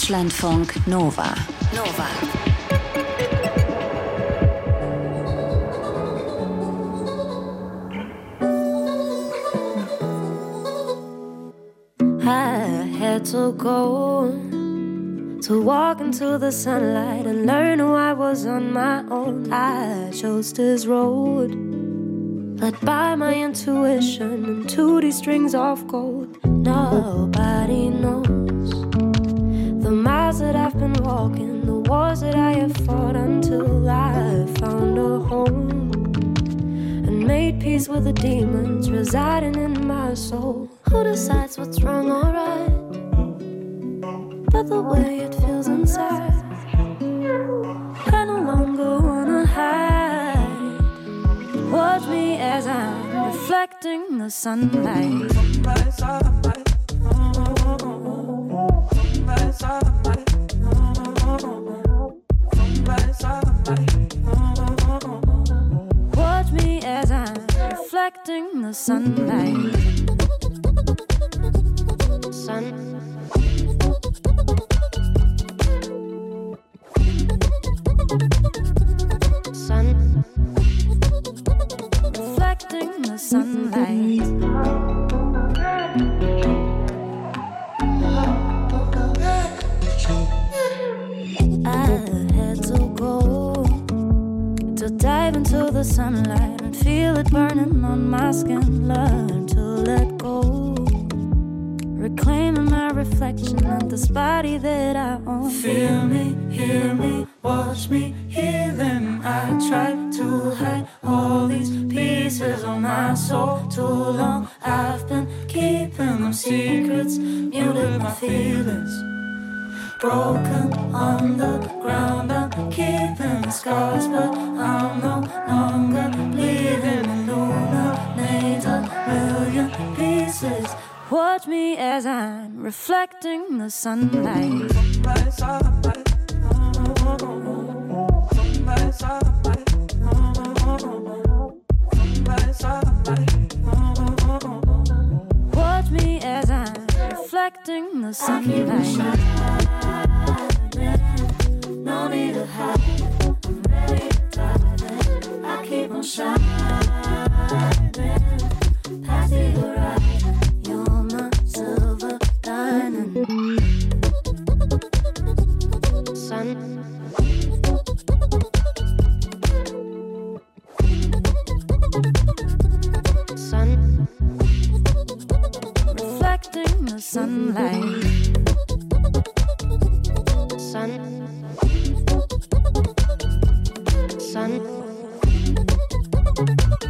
Deutschlandfunk Nova. I had to go to walk into the sunlight and learn who I was on my own. I chose this road, led by my intuition and 2D strings of gold. Nobody knows the miles that I've been walking, the wars that I have fought until I found a home and made peace with the demons residing in my soul. Who decides what's wrong or right? But the way it feels inside, I no longer wanna hide. Watch me as I'm reflecting the sunlight. Watch me as I'm reflecting the sunlight. Sun, reflecting the sunlight. I had to go to dive into the sunlight and feel it burning on my skin. Learn to let go, reclaiming my reflection of this body that I own. Feel me, hear me, watch me healing. I tried to hide all these pieces of my soul. Too long I've been keeping them secrets, muted my feelings. Broken on the ground, I'm keeping the scars, but I'm no longer bleeding. Illuminate a million pieces. Watch me as I'm reflecting the sunlight. Watch me as I'm reflecting the sunlight. No need to hide. I'm ready to dive in. I keep on shining. Past the horizon. You're my silver lining. Sun, sun, reflecting the sunlight. Sun.